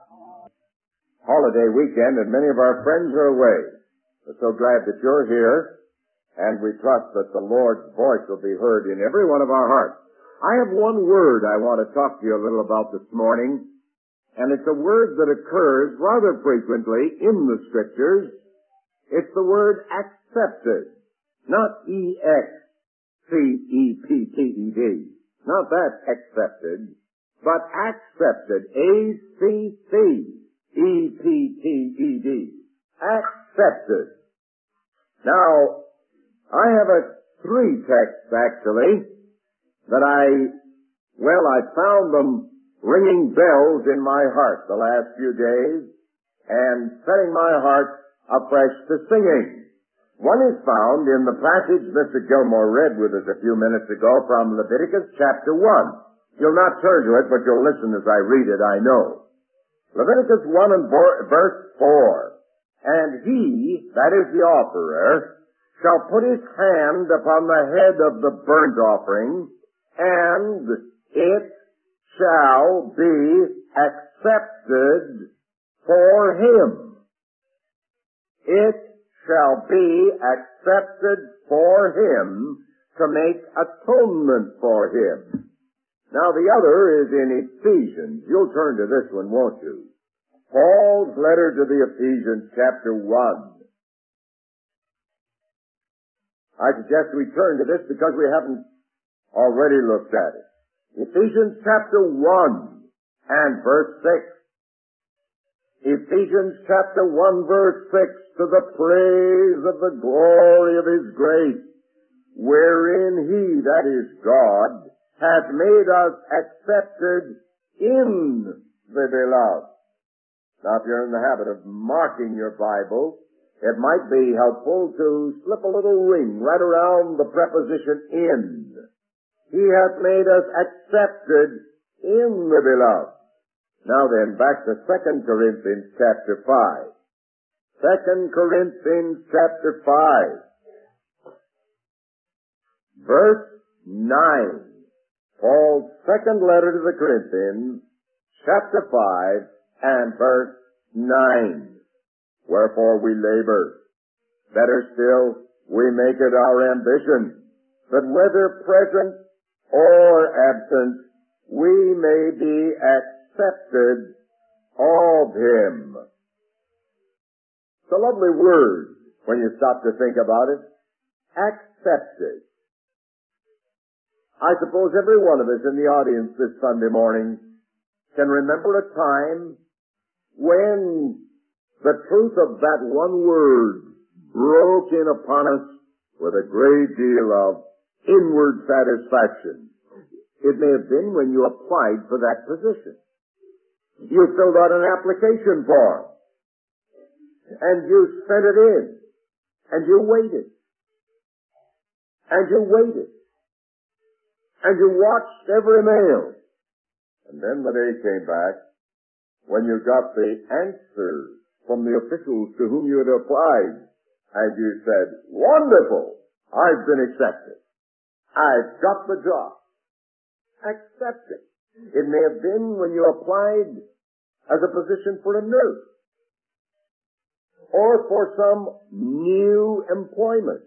holiday weekend, and many of our friends are away. We're so glad that you're here, and we trust that the Lord's voice will be heard in every one of our hearts. I have one word I want to talk to you a little about this morning, and it's a word that occurs rather frequently in the Scriptures. It's the word accepted, not E-X-C-E-P-T-E-D, not that accepted, but accepted, A-C-C-E-P-T-E-D, accepted. Now, I have three texts actually that I found them ringing bells in my heart the last few days and setting my heart afresh to singing. One is found in the passage Mr. Gilmore read with us a few minutes ago from Leviticus chapter 1. You'll not turn to it, but you'll listen as I read it, I know. Leviticus 1 and verse 4. And he, that is the offerer, shall put his hand upon the head of the burnt offering, and it shall be accepted for him. It shall be accepted for him to make atonement for him. Now the other is in Ephesians. You'll turn to this one, won't you? Paul's letter to the Ephesians, chapter 1. I suggest we turn to this because we haven't already looked at it. Ephesians chapter 1 and verse 6. Ephesians chapter 1 verse 6, to the praise of the glory of his grace, wherein he, that is God, hath made us accepted in the beloved. Now, if you're in the habit of marking your Bible, it might be helpful to slip a little ring right around the preposition in. He hath made us accepted in the beloved. Now then, back to 2 Corinthians chapter 5. 2 Corinthians chapter 5. Verse 9. Paul's second letter to the Corinthians, chapter 5 and verse 9. Wherefore we labor. Better still, we make it our ambition that whether present or absent, we may be accepted of him. It's a lovely word when you stop to think about it. Accepted. I suppose every one of us in the audience this Sunday morning can remember a time when the truth of that one word broke in upon us with a great deal of inward satisfaction. It may have been when you applied for that position. You filled out an application form, and you sent it in, and you waited, and you waited, and you watched every mail. And then the day came back when you got the answer from the officials to whom you had applied, and you said, wonderful, I've been accepted. I've got the job. Accepted. It may have been when you applied as a position for a nurse or for some new employment.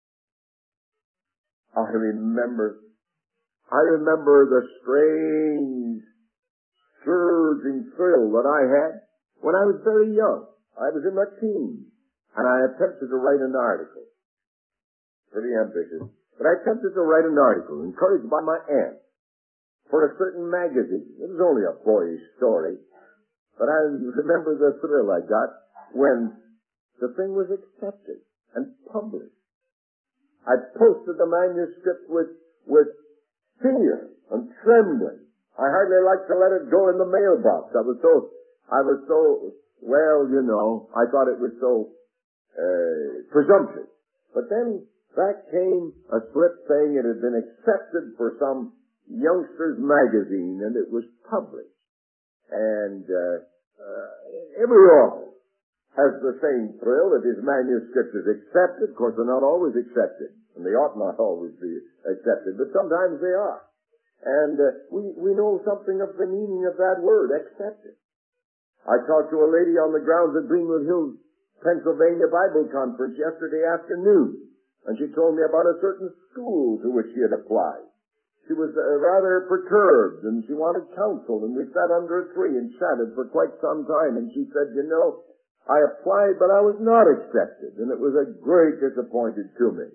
I remember the strange, surging thrill that I had when I was very young. I was in my teens, and I attempted to write an article. Pretty ambitious. But I attempted to write an article, encouraged by my aunt, for a certain magazine. It was only a boyish story, but I remember the thrill I got when the thing was accepted and published. I posted the manuscript with fear and trembling. I hardly liked to let it go in the mailbox. I was so, well, you know, I thought it was so presumptuous. But then back came a slip saying it had been accepted for some youngster's magazine, and it was published. And every author has the same thrill if his manuscript is accepted. Of course, they're not always accepted, and they ought not always be accepted, but sometimes they are. And we know something of the meaning of that word, accepted. I talked to a lady on the grounds at Greenwood Hills, Pennsylvania Bible Conference yesterday afternoon, and she told me about a certain school to which she had applied. She was rather perturbed, and she wanted counsel, and we sat under a tree and chatted for quite some time, and she said, you know, I applied, but I was not accepted, and it was a great disappointment to me.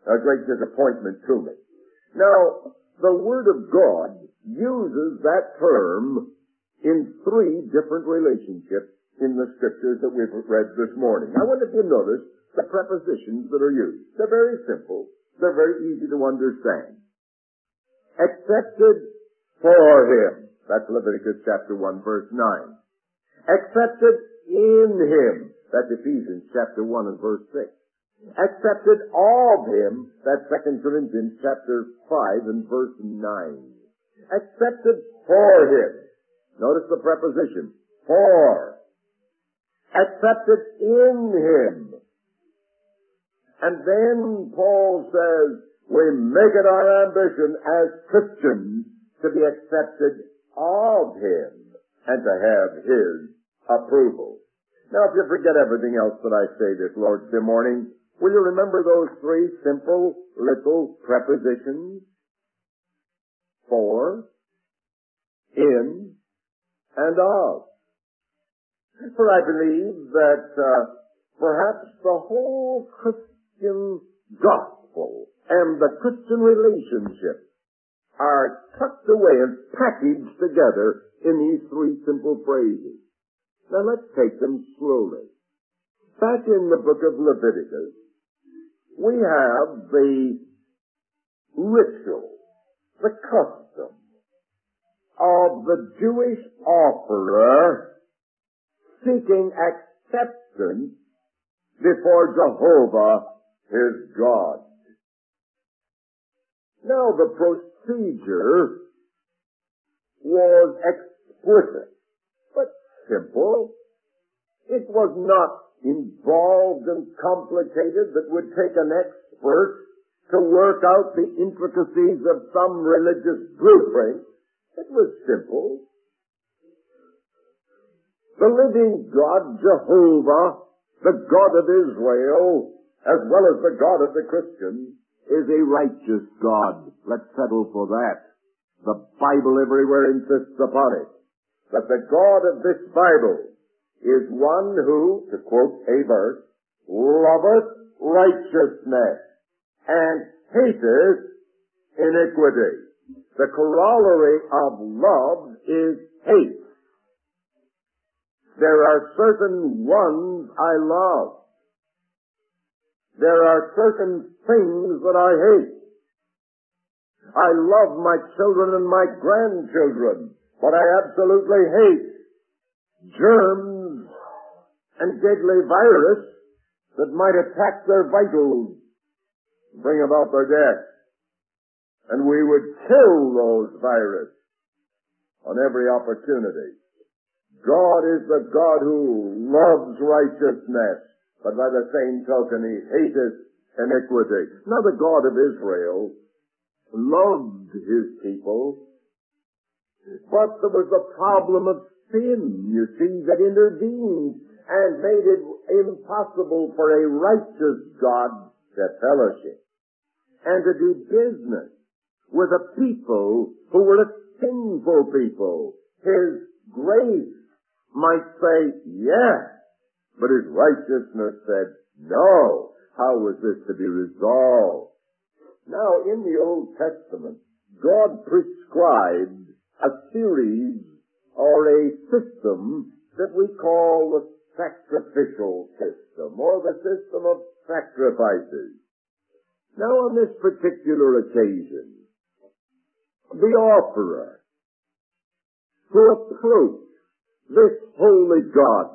Now, the Word of God uses that term in three different relationships in the Scriptures that we've read this morning. I wonder if you notice the prepositions that are used. They're very simple. They're very easy to understand. Accepted for him. That's Leviticus chapter 1, verse 9. Accepted in him. That's Ephesians chapter 1 and verse 6. Accepted of him. That's 2 Corinthians chapter 5 and verse 9. Accepted for him. Notice the preposition. For. Accepted in him. And then Paul says, we make it our ambition as Christians to be accepted of him and to have his approval. Now, if you forget everything else that I say this Lord's Day morning, will you remember those three simple little prepositions? For, in, and of. For I believe that perhaps the whole Christian gospel and the Christian relationship are tucked away and packaged together in these three simple phrases. Now let's take them slowly. Back in the book of Leviticus, we have the ritual, the custom of the Jewish offerer seeking acceptance before Jehovah, his God. Now, the procedure was explicit, but simple. It was not involved and complicated that would take an expert to work out the intricacies of some religious blueprint. It was simple. The living God, Jehovah, the God of Israel, as well as the God of the Christians, is a righteous God. Let's settle for that. The Bible everywhere insists upon it. That the God of this Bible is one who, to quote a verse, loveth righteousness and hateth iniquity. The corollary of love is hate. There are certain ones I love. There are certain things that I hate. I love my children and my grandchildren, but I absolutely hate germs and deadly virus that might attack their vitals, bring about their death. And we would kill those viruses on every opportunity. God is the God who loves righteousness, but by the same token he hateth iniquity. Now the God of Israel loved his people, but there was the problem of sin, you see, that intervened and made it impossible for a righteous God to fellowship and to do business with a people who were a sinful people. His grace might say, yes, but his righteousness said, no. How was this to be resolved? Now, in the Old Testament, God prescribed a series or a system that we call the sacrificial system, or the system of sacrifices. Now, on this particular occasion, the offerer who approached this holy God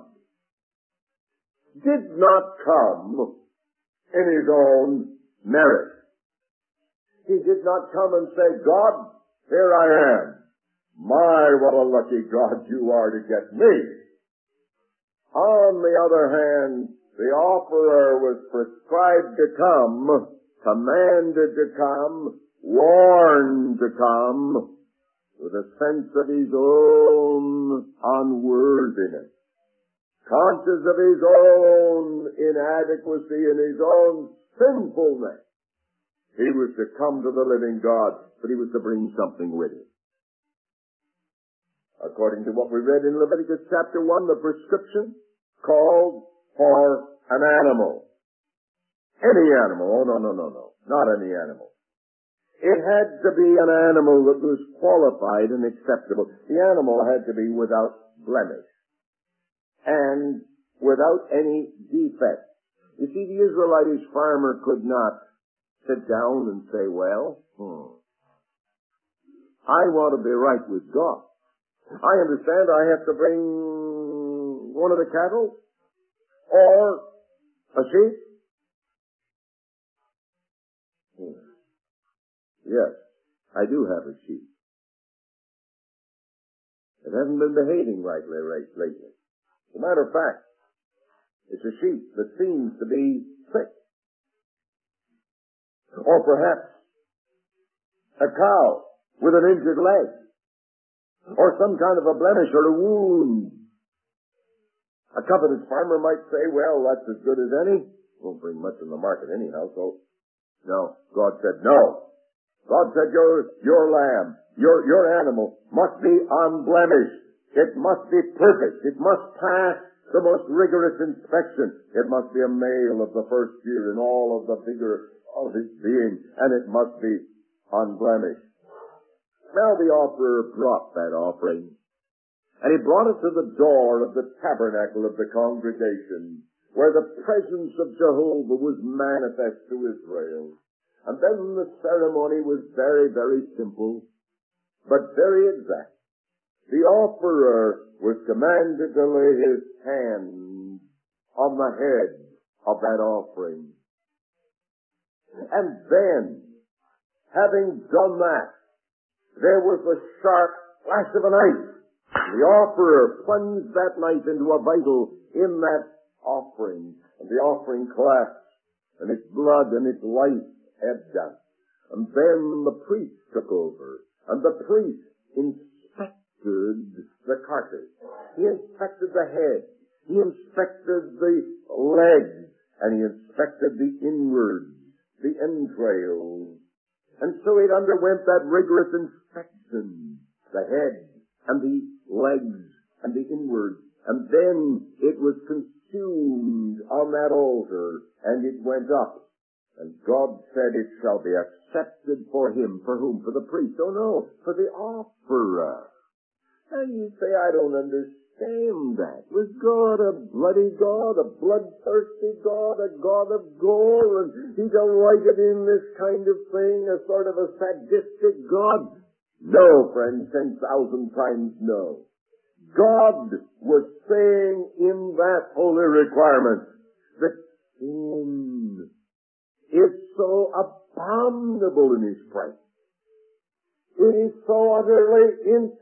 did not come in his own merit. He did not come and say, God, here I am. My, what a lucky God you are to get me. On the other hand, the offerer was prescribed to come, commanded to come, warned to come, with a sense of his own unworthiness. conscious of his own inadequacy and his own sinfulness. He was to come to the living God, but he was to bring something with him. According to what we read in Leviticus chapter 1, the prescription called for an animal. Any animal. Oh, no. Not any animal. It had to be an animal that was qualified and acceptable. The animal had to be without blemish and without any defect. You see, the Israelitish farmer could not sit down and say, well, I want to be right with God. I understand I have to bring one of the cattle or a sheep. Yes, I do have a sheep. It hasn't been behaving rightly lately. As a matter of fact, it's a sheep that seems to be sick. Or perhaps a cow with an injured leg. Or some kind of a blemish or a wound. A covetous farmer might say, well, that's as good as any. Won't bring much in the market anyhow, so. No, God said no. God said your lamb, your animal must be unblemished. It must be perfect. It must pass the most rigorous inspection. It must be a male of the first year in all of the vigor of his being, and it must be unblemished. Now the offerer brought that offering, and he brought it to the door of the tabernacle of the congregation, where the presence of Jehovah was manifest to Israel. And then the ceremony was very, very simple, but very exact. The offerer was commanded to lay his hand on the head of that offering. And then, having done that, there was the sharp flash of a knife. The offerer plunged that knife into a vital in that offering, and the offering collapsed, and its blood and its life ebbed out. And then the priest took over, and the priest inspected the carcass. He inspected the head. He inspected the legs, and he inspected the inwards, the entrails. And so it underwent that rigorous inspection, the head and the legs and the inwards. And then it was consumed on that altar, and it went up. And God said, it shall be accepted for him. For whom? For the priest. Oh no, for the offerer. And you say, I don't understand that. Was God a bloody God, a bloodthirsty God, a God of gore, and he delighted in this kind of thing, a sort of a sadistic God? No, friends, 10,000 times no. God was saying in that holy requirement that sin is so abominable in his presence. It is so utterly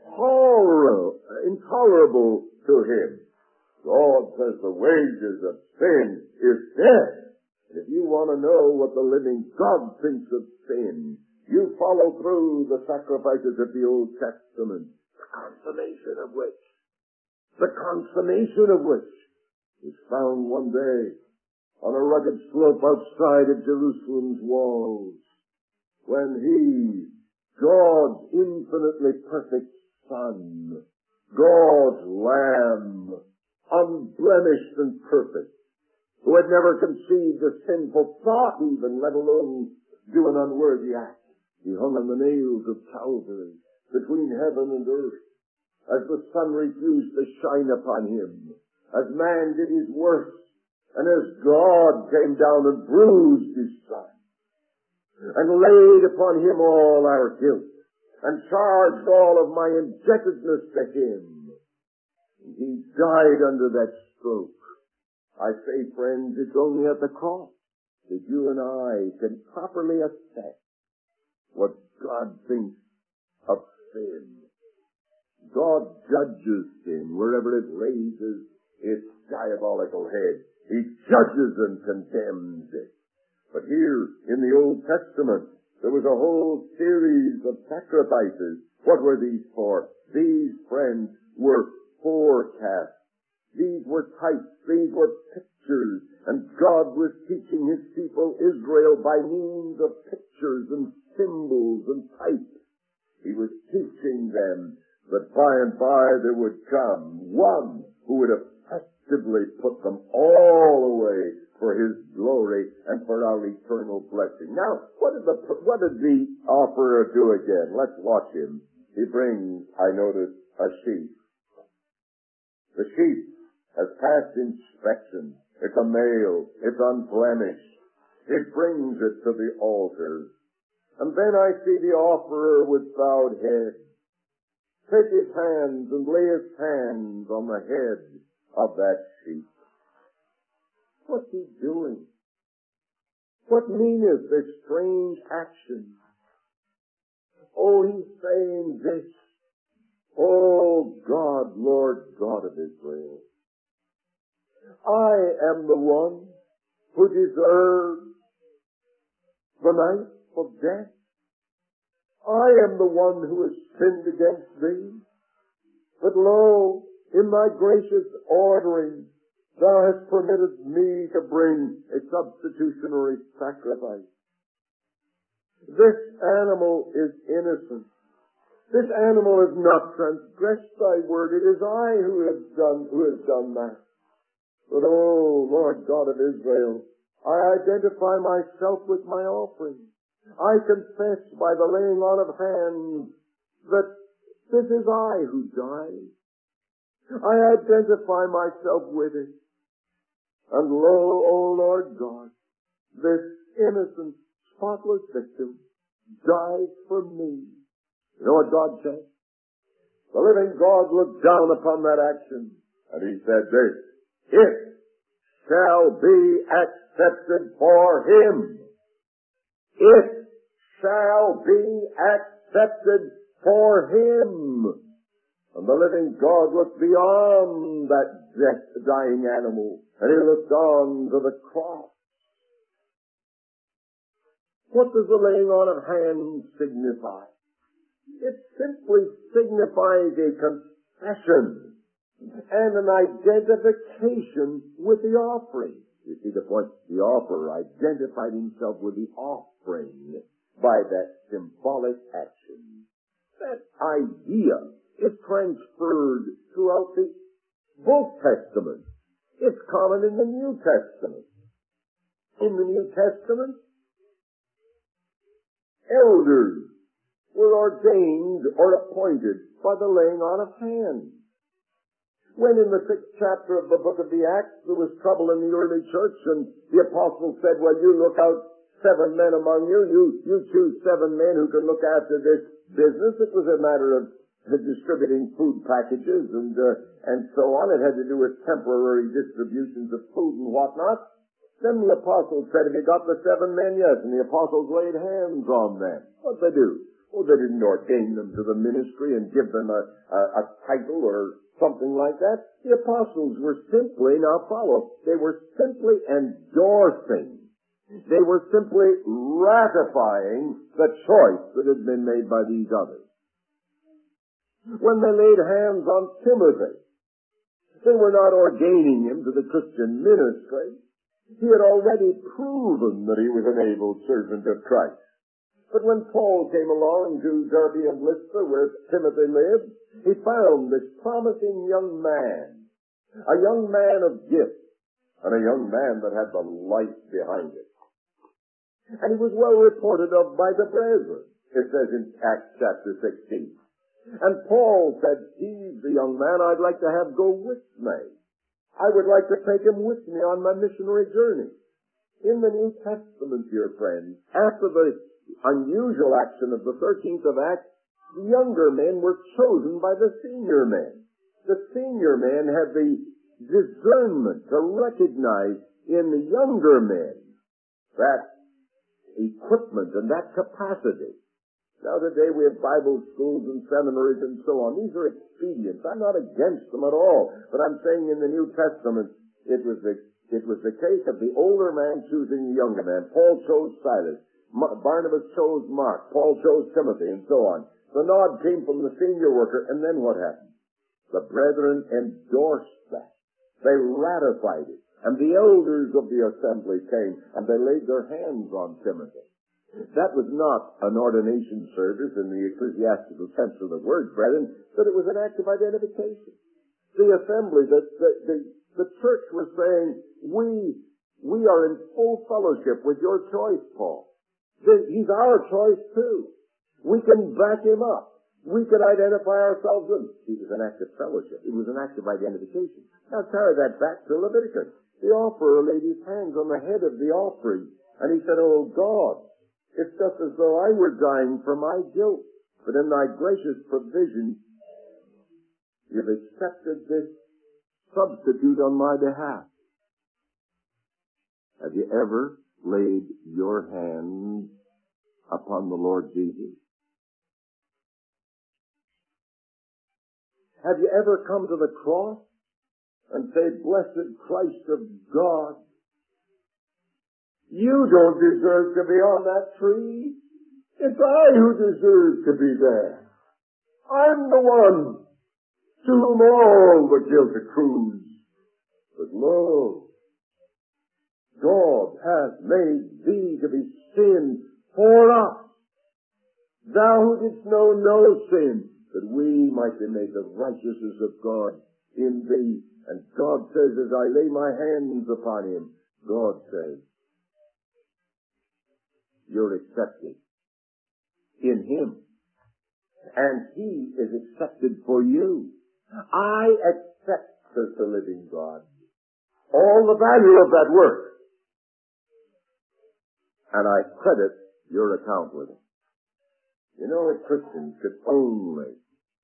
intolerable to him. God says the wages of sin is death. And if you want to know what the living God thinks of sin, you follow through the sacrifices of the Old Testament, the consummation of which is found one day on a rugged slope outside of Jerusalem's walls, when he, God's infinitely perfect Son, God's Lamb, unblemished and perfect, who had never conceived a sinful thought even, let alone do an unworthy act. He hung on the nails of Calvary between heaven and earth, as the sun refused to shine upon him, as man did his worst, and as God came down and bruised his Son, and laid upon him all our guilt, and charged all of my indebtedness to him. And he died under that stroke. I say, friends, it's only at the cross that you and I can properly assess what God thinks of sin. God judges sin wherever it raises its diabolical head. He judges and condemns it. But here in the Old Testament, there was a whole series of sacrifices. What were these for? These, friends, were forecasts. These were types, these were pictures, and God was teaching His people Israel by means of pictures and symbols and types. He was teaching them that by and by there would come one who would effectively put them all away for His glory and for our eternal blessing. Now, what did the offerer do again? Let's watch him. He brings, I notice, a sheep. The sheep has passed inspection. It's a male. It's unblemished. It brings it to the altar. And then I see the offerer with bowed head take his hands and lay his hands on the head of that sheep. What's he doing? What meaneth this strange action? Oh, he's saying this. Oh God, Lord God of Israel, I am the one who deserves the knife of death. I am the one who has sinned against thee. But lo, in thy gracious ordering, thou hast permitted me to bring a substitutionary sacrifice. This animal is innocent. This animal has not transgressed thy word. It is I who have done that. But oh, Lord God of Israel, I identify myself with my offering. I confess by the laying on of hands that this is I who died. I identify myself with it. And lo, O Lord God, this innocent, spotless victim died for me. You know what God said? The living God looked down upon that action, and He said this, it shall be accepted for Him. It shall be accepted for Him. And the living God looked beyond that dying animal, and He looked on to the cross. What does the laying on of hands signify? It simply signifies a confession and an identification with the offering. You see the point? The offerer identified himself with the offering by that symbolic action. That idea is transferred throughout both Testaments. It's common in the New Testament. In the New Testament, elders were ordained or appointed by the laying on of hands. When in the 6th chapter of the book of the Acts there was trouble in the early church, and the apostles said, well, you look out 7 men among you, you choose 7 men who can look after this business. It was a matter of distributing food packages and so on. It had to do with temporary distributions of food and whatnot. Then the apostles said, have you got the 7 men? Yes. And the apostles laid hands on them. What'd they do? Oh, they didn't ordain them to the ministry and give them a title or something like that. The apostles were simply, now follow, they were simply endorsing. They were simply ratifying the choice that had been made by these others. When they laid hands on Timothy, they were not ordaining him to the Christian ministry. He had already proven that he was an able servant of Christ. But when Paul came along to Derbe and Lystra, where Timothy lived, he found this promising young man, a young man of gift, and a young man that had the light behind it. And he was well reported of by the brethren, it says in Acts chapter 16. And Paul said, he's the young man I'd like to have go with me. I would like to take him with me on my missionary journey. In the New Testament, dear friends, after the unusual action of the 13th of Acts, the younger men were chosen by the senior men. The senior men had the discernment to recognize in the younger men that equipment and that capacity. Now today we have Bible schools and seminaries and so on. These are expedients. I'm not against them at all. But I'm saying in the New Testament, it was the case of the older man choosing the younger man. Paul chose Silas. Barnabas chose Mark. Paul chose Timothy, and so on. The nod came from the senior worker, and then what happened? The brethren endorsed that. They ratified it. And the elders of the assembly came, and they laid their hands on Timothy. That was not an ordination service in the ecclesiastical sense of the word, brethren, but it was an act of identification. The assembly, the church was saying, we are in full fellowship with your choice, Paul. He's our choice too. We can back him up. We can identify ourselves with him. It was an act of fellowship. It was an act of identification. Now carry that back to Leviticus. The offerer laid his hands on the head of the offering, and he said, "Oh God, it's just as though I were dying for my guilt. But in thy gracious provision, you've accepted this substitute on my behalf." Have you ever laid your hands upon the Lord Jesus? Have you ever come to the cross and said, "Blessed Christ of God, you don't deserve to be on that tree. It's I who deserve to be there. I'm the one to whom all the guilt accrues. But lo, God hath made thee to be sin for us. Thou who didst know no sin, that we might be made the righteousness of God in thee." And God says, as I lay my hands upon him, God says, you're accepted in him. And he is accepted for you. I accept, says the living God, all the value of that work. And I credit your account with it. You know, if Christians could only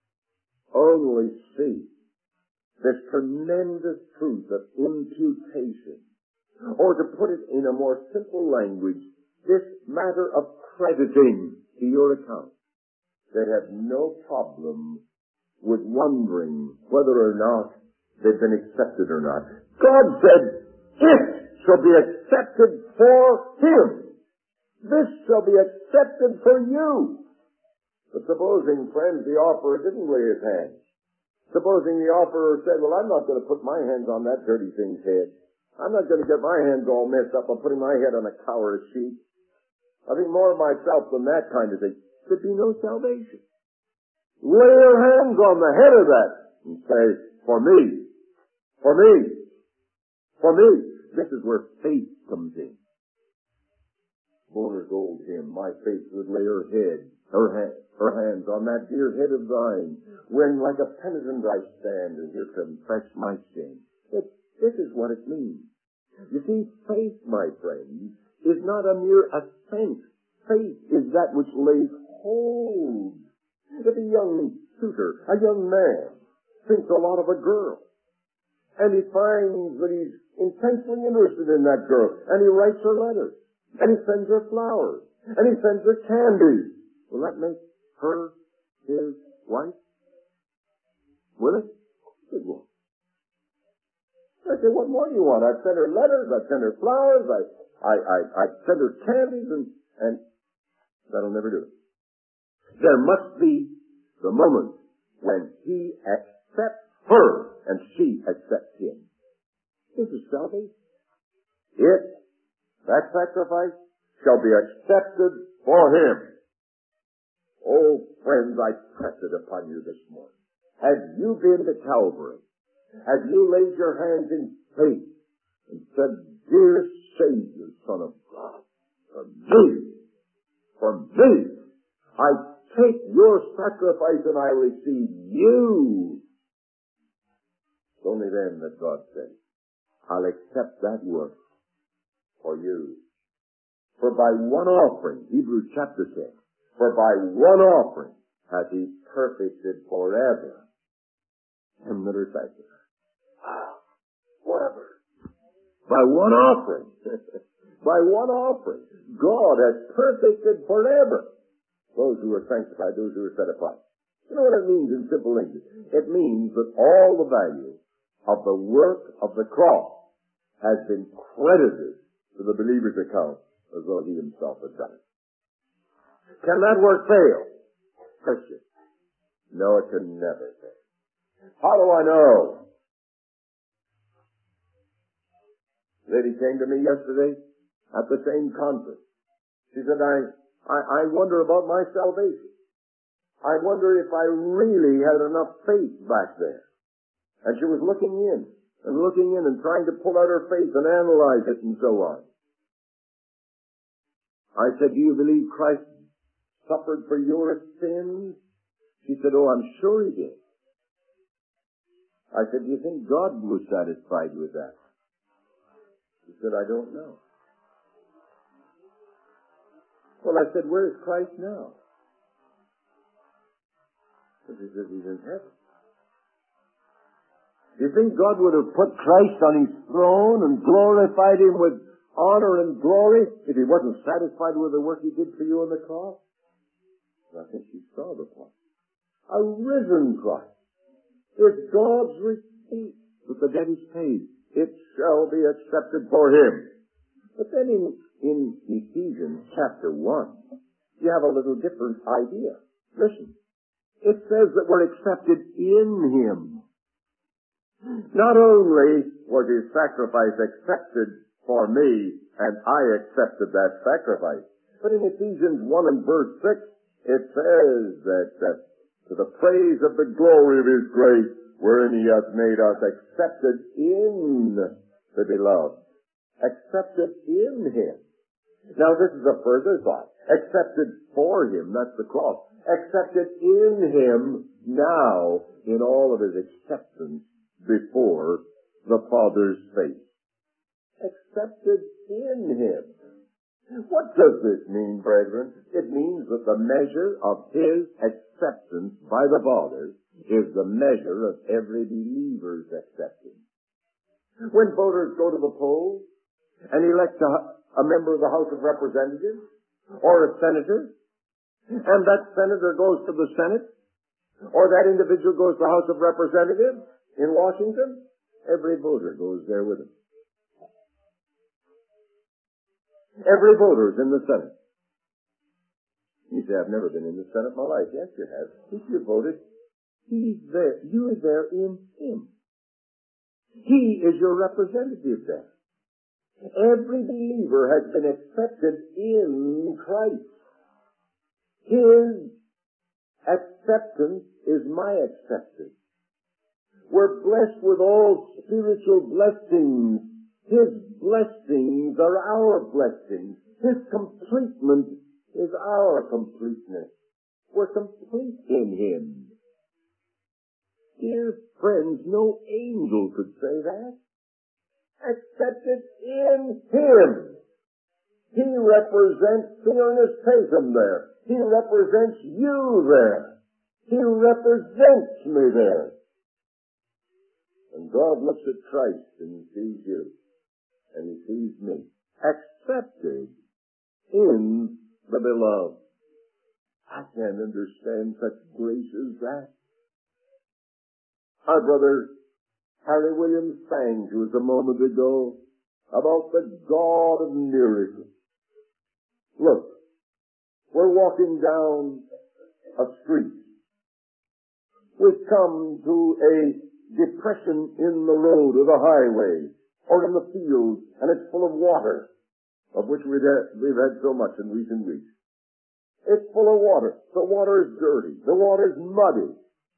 see this tremendous truth of imputation, or to put it in a more simple language, this matter of crediting to your account, they have no problem with wondering whether or not they've been accepted or not. God said, "It shall be accepted for him. This shall be accepted for you." But supposing, friends, the offerer didn't lay his hands. Supposing the offerer said, "Well, I'm not going to put my hands on that dirty thing's head. I'm not going to get my hands all messed up on putting my head on a cow or a sheep. I think more of myself than that kind of thing." There'd be no salvation. Lay your hands on the head of that and say, "For me, for me, for me." This is where faith comes in. Boner's old hymn, "My faith would lay her hands on that dear head of thine, when like a penitent I stand and here confess my sin." This is what it means. You see, faith, my friends, is not a mere assent. Faith is that which lays hold. If a young suitor, a young man, thinks a lot of a girl, and he finds that he's intensely interested in that girl, and he writes her letters, and he sends her flowers, and he sends her candy, will that make her his wife? Will it? It won't. I say, what more do you want? I've sent her letters, I've sent her flowers, I've sent her candies, and that'll never do it. There must be the moment when he accepts her and she accepts him. This is salvation. That sacrifice shall be accepted for him. Oh, friends, I press it upon you this morning. Have you been to Calvary? Have you laid your hands in faith and said, "Dear Savior, Son of God, for me, I take your sacrifice and I receive you"? It's only then that God says, "I'll accept that work for you." For by one offering, Hebrews chapter 6, for by one offering hath he perfected forever them that are sanctified. Forever. By one offering. By one offering. God has perfected forever those who are sanctified, those who are set apart. You know what it means in simple English? It means that all the value of the work of the cross has been credited to the believer's account as though he himself had done it. Can that work fail? Christian. No, it can never fail. How do I know? Lady came to me yesterday at the same conference. She said, I wonder about my salvation. I wonder if I really had enough faith back there. And she was looking in and trying to pull out her faith and analyze it and so on. I said, do you believe Christ suffered for your sins? She said, oh, I'm sure he did. I said, do you think God was satisfied with that? She said, I don't know. Well, I said, where is Christ now? She said, he's in heaven. Do you think God would have put Christ on his throne and glorified him with honor and glory if he wasn't satisfied with the work he did for you on the cross? And I think she saw the point. A risen Christ is God's receipt that the debt is paid. It shall be accepted for him. But then in Ephesians chapter 1, you have a little different idea. Listen. It says that we're accepted in him. Not only was his sacrifice accepted for me, and I accepted that sacrifice, but in Ephesians 1 and verse 6, it says that to the praise of the glory of his grace, wherein he hath made us accepted in the beloved. Accepted in him. Now this is a further thought. Accepted for him, that's the cross. Accepted in him now in all of his acceptance before the Father's face. Accepted in him. What does this mean, brethren? It means that the measure of his acceptance by the Father is the measure of every believer's acceptance. When voters go to the polls and elect a member of the House of Representatives or a senator, and that senator goes to the Senate, or that individual goes to the House of Representatives in Washington, every voter goes there with him. Every voter is in the Senate. You say, I've never been in the Senate in my life. Yes, you have. If you voted, he's there. You're there in him. He is your representative there. Every believer has been accepted in Christ. His acceptance is my acceptance. We're blessed with all spiritual blessings. His blessings are our blessings. His completement is our completeness. We're complete in him. Dear friends, no angel could say that. Accepted in him. He represents, see Ernest Tatum there. He represents you there. He represents me there. And God looks at Christ and he sees you. And he sees me. Accepted in the beloved. I can't understand such grace as that. Our brother Harry Williams sang to us a moment ago about the God of miracles. Look, we're walking down a street. We've come to a depression in the road or the highway or in the field, and it's full of water, of which we've had so much in recent weeks. It's full of water. The water is dirty. The water is muddy.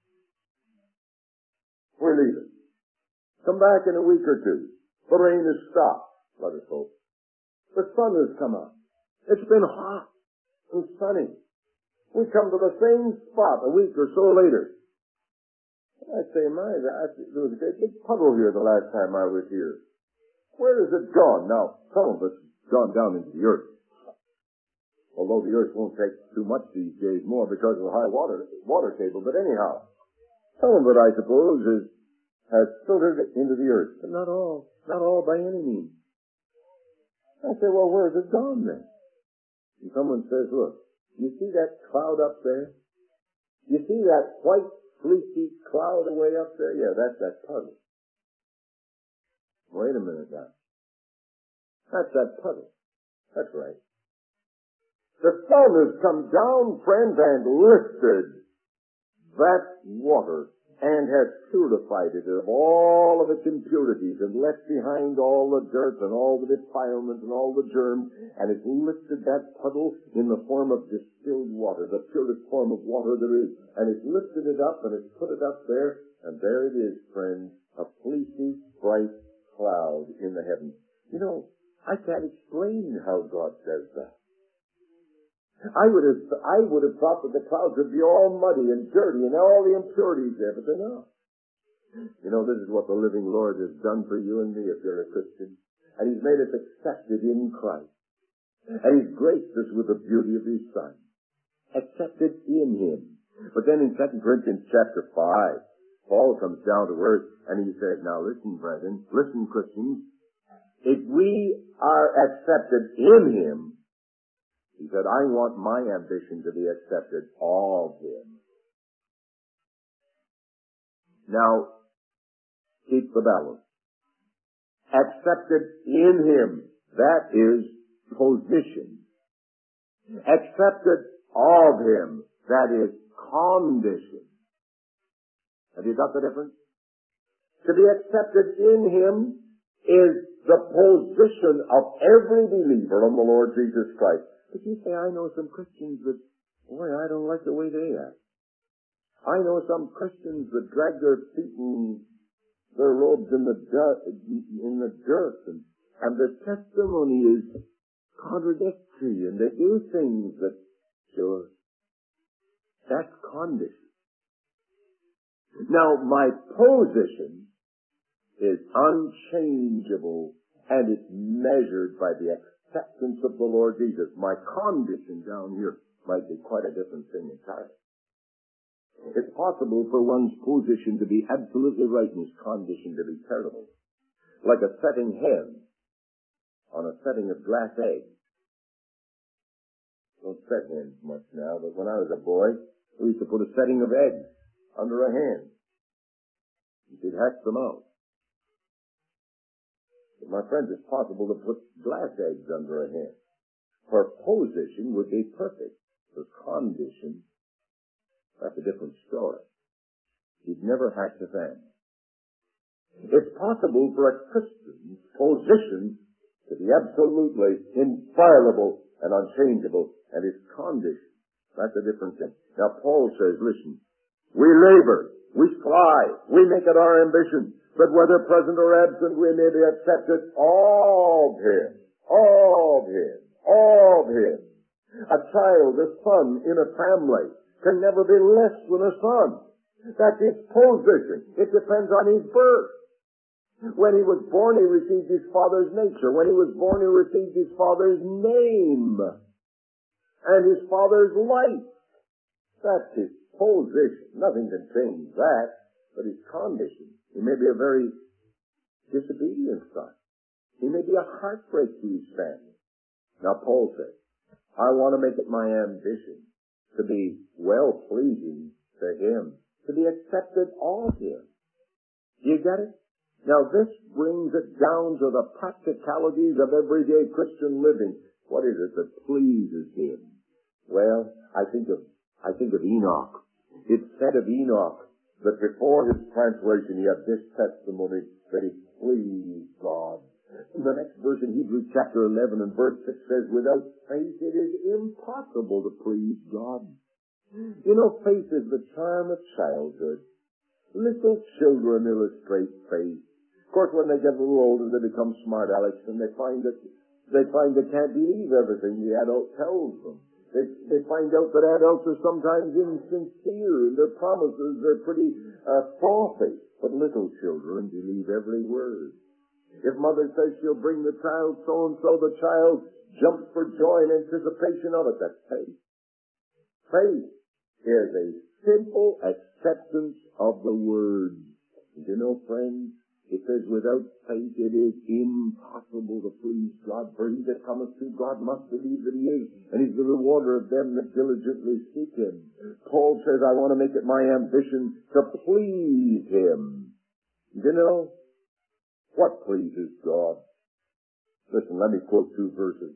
We're leaving. Come back in a week or two. The rain has stopped, let us hope. The sun has come up. It's been hot and sunny. We come to the same spot a week or so later. I say, there was a great big puddle here the last time I was here. Where has it gone? Now, some of it's gone down into the earth. Although the earth won't take too much these days more because of the high water table. But anyhow, some of it, I suppose, has filtered into the earth. But not all. Not all by any means. I say, well, where has it gone then? And someone says, look, you see that cloud up there? You see that white, fleecy cloud away up there? Yeah, that's that puddle. Wait a minute now. That's that puddle. That's right. The sun has come down, friends, and lifted that water and has purified it of all of its impurities and left behind all the dirt and all the defilement and all the germs, and has lifted that puddle in the form of distilled water, the purest form of water there is, and has lifted it up and has put it up there, and there it is, friends, a fleecy, bright cloud in the heavens. You know, I can't explain how God does that. I would have thought that the clouds would be all muddy and dirty and all the impurities there, but they're not. You know, this is what the living Lord has done for you and me if you're a Christian. And He's made us accepted in Christ. And He's graced us with the beauty of His Son. Accepted in Him. But then in 2 Corinthians chapter 5, Paul comes down to earth and he said, now listen, brethren, listen, Christians, if we are accepted in Him, he said, I want my ambition to be accepted of Him. Now, keep the balance. Accepted in Him, that is position. Accepted of Him, that is condition. Have you got the difference? To be accepted in Him is the position of every believer in the Lord Jesus Christ. But you say, I know some Christians that, boy, I don't like the way they act. I know some Christians that drag their feet and their robes in the dirt, and their testimony is contradictory, and they do things that, sure, that's condition. Now, my position is unchangeable, and it's measured by the acceptance of the Lord Jesus. My condition down here might be quite a different thing entirely. It's possible for one's position to be absolutely right and his condition to be terrible. Like a setting hen on a setting of glass eggs. Don't set hens much now, but when I was a boy, we used to put a setting of eggs under a hen. You could hatch them out. My friends, it's possible to put glass eggs under a hen. For position would be perfect. For condition, that's a different story. He'd never hatch a family. It's possible for a Christian's position to be absolutely inviolable and unchangeable, and his condition, that's a different thing. Now, Paul says, listen, we labor, we strive, we make it our ambition, but whether present or absent, we may be accepted of Him, of Him, of Him. A child, a son in a family, can never be less than a son. That's his position. It depends on his birth. When he was born, he received his father's nature. When he was born, he received his father's name and his father's life. That's his position. Nothing can change that, but his condition. He may be a very disobedient son. He may be a heartbreak to his family. Now, Paul says, I want to make it my ambition to be well-pleasing to Him, to be accepted of Him. Do you get it? Now, this brings it down to the practicalities of everyday Christian living. What is it that pleases Him? Well, I think of Enoch. It's said of Enoch that before his translation he had this testimony that he pleased God. In the next verse in Hebrews chapter 11 and verse 6 says, without faith it is impossible to please God. You know, faith is the charm of childhood. Little children illustrate faith. Of course, when they get a little older, they become smart alecks, and they find they can't believe everything the adult tells them. They find out that adults are sometimes insincere in their promises. They're pretty frothy. But little children believe every word. If mother says she'll bring the child so-and-so, the child jumps for joy in anticipation of it. That's faith. Faith is a simple acceptance of the words. And you know, friends, it says, without faith it is impossible to please God, for he that cometh to God must believe that He is, and He's the rewarder of them that diligently seek Him. Paul says, I want to make it my ambition to please Him. You know, what pleases God? Listen, let me quote two verses.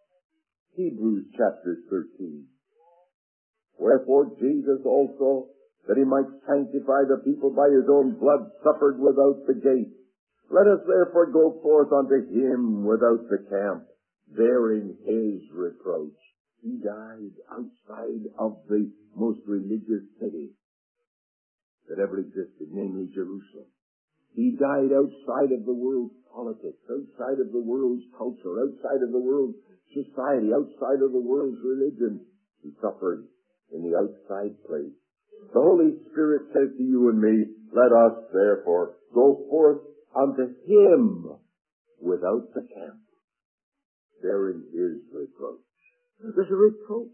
Hebrews chapter 13. Wherefore Jesus also, that he might sanctify the people by his own blood suffered without the gate. Let us therefore go forth unto him without the camp, bearing his reproach. He died outside of the most religious city that ever existed, namely Jerusalem. He died outside of the world's politics, outside of the world's culture, outside of the world's society, outside of the world's religion. He suffered in the outside place. The Holy Spirit says to you and me, let us therefore go forth unto him without the camp, bearing his reproach. There's a reproach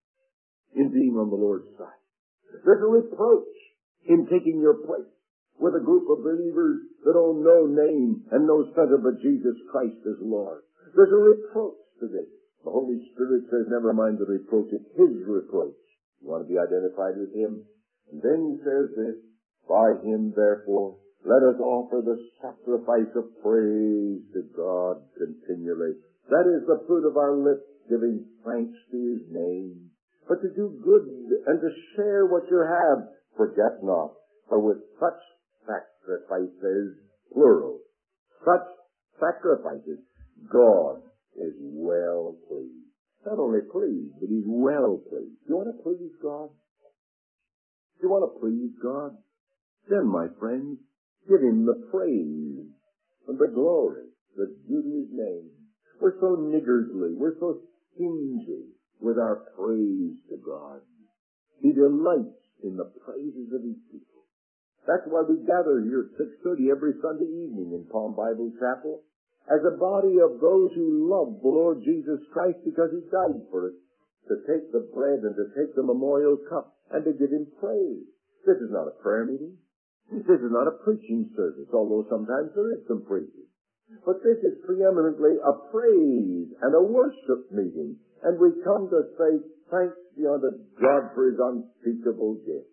in being on the Lord's side. There's a reproach in taking your place with a group of believers that own no name and no center but Jesus Christ as Lord. There's a reproach to this. The Holy Spirit says, never mind the reproach, it's his reproach. You want to be identified with him? And then he says this, by him therefore, let us offer the sacrifice of praise to God continually. That is the fruit of our lips, giving thanks to his name. But to do good and to share what you have, forget not, for with such sacrifices, plural, such sacrifices, God is well pleased. Not only pleased, but he's well pleased. Do you want to please God? Do you want to please God? Then, my friends, give him the praise and the glory that's due to his name. We're so niggardly, we're so stingy with our praise to God. He delights in the praises of his people. That's why we gather here at 6:30 every Sunday evening in Palm Bible Chapel as a body of those who love the Lord Jesus Christ because he died for it, to take the bread and to take the memorial cup and to give him praise. This is not a prayer meeting. This is not a preaching service, although sometimes there is some preaching. But this is preeminently a praise and a worship meeting. And we come to say thanks be unto God for his unspeakable gift.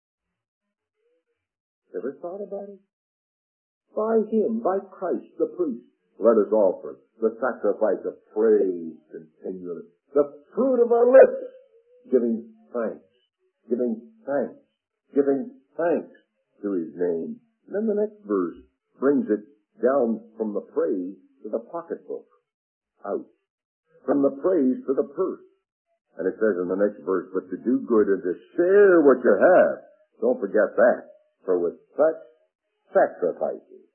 Ever thought about it? By him, by Christ the priest, let us offer the sacrifice of praise continually. The fruit of our lips, giving thanks, giving thanks, giving thanks to his name. And then the next verse brings it down from the praise to the pocketbook, out. From the praise to the purse. And it says in the next verse, but to do good and to share what you have. Don't forget that. For with such sacrifices.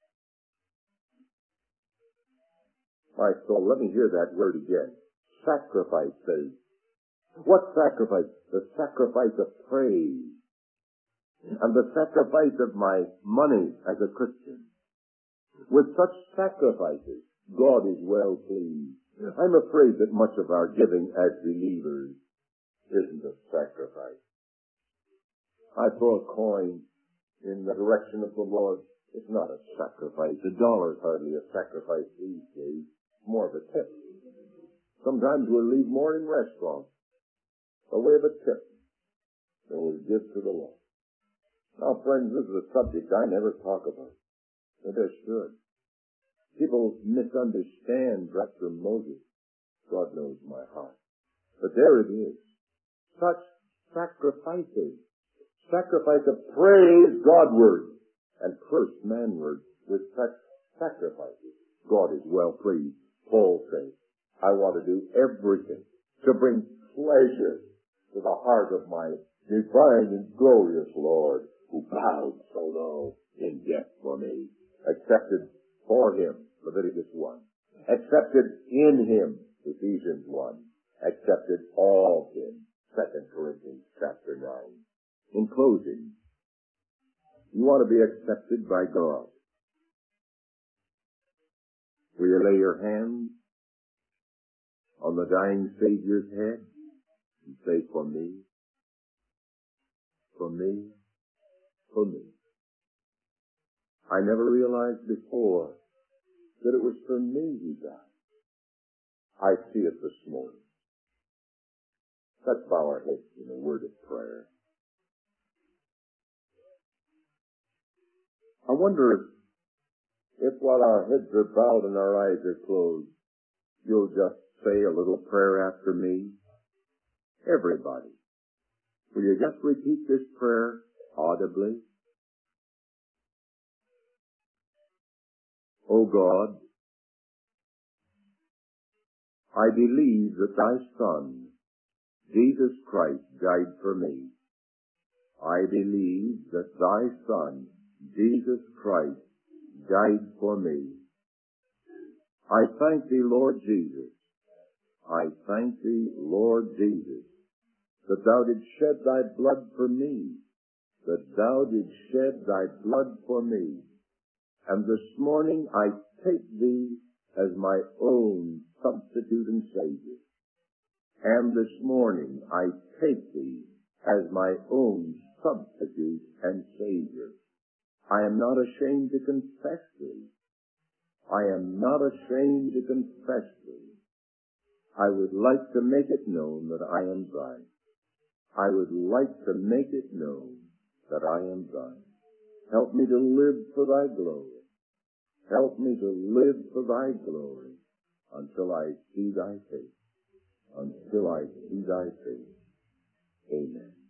My soul, let me hear that word again. Sacrifice says. What sacrifice? The sacrifice of praise. And the sacrifice of my money as a Christian. With such sacrifices, God is well pleased. I'm afraid that much of our giving as believers isn't a sacrifice. I throw a coin in the direction of the Lord. It's not a sacrifice. $1 is hardly a sacrifice these days. It's more of a tip. Sometimes we'll leave more in restaurants by way of a tip than we'll give to the Lord. Now, friends, this is a subject I never talk about. But I should. People misunderstand Dr. Moses. God knows my heart. But there it is. Such sacrifices. Sacrifice of praise Godward and curse manward with such sacrifices. God is well pleased. Paul says, I want to do everything to bring pleasure to the heart of my divine and glorious Lord, who bowed so low in death for me. Accepted for him, Leviticus 1. Accepted in him, Ephesians 1. Accepted of him, 2 Corinthians chapter 9. In closing, you want to be accepted by God. Will you lay your hands on the dying Savior's head and say, for me, for me, for me. I never realized before that it was for me he died. I see it this morning. Let's bow our heads in a word of prayer. I wonder if while our heads are bowed and our eyes are closed, you'll just say a little prayer after me. Everybody. Will you just repeat this prayer audibly? O God, I believe that thy Son, Jesus Christ, died for me. I believe that thy Son, Jesus Christ, died for me. I thank thee, Lord Jesus. I thank thee, Lord Jesus, that thou didst shed thy blood for me, that thou didst shed thy blood for me. And this morning I take thee as my own substitute and Savior. And this morning I take thee as my own substitute and Savior. I am not ashamed to confess thee. I am not ashamed to confess thee. I would like to make it known that I am thine. I would like to make it known that I am thine. Help me to live for thy glory. Help me to live for thy glory until I see thy face. Until I see thy face. Amen.